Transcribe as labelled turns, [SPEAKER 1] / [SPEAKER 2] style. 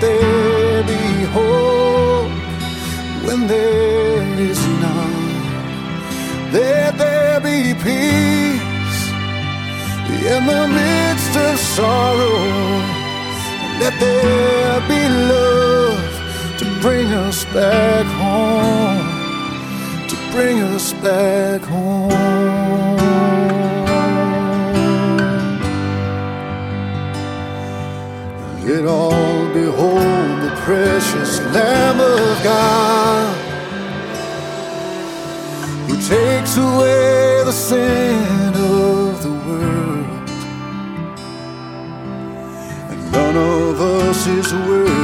[SPEAKER 1] there be hope when there is none. Let there be peace in the midst of sorrow. Let there be love to bring us back home, to bring us back home. Let all behold the precious Lamb of God, who takes away the sin of the world. And none of us is worthy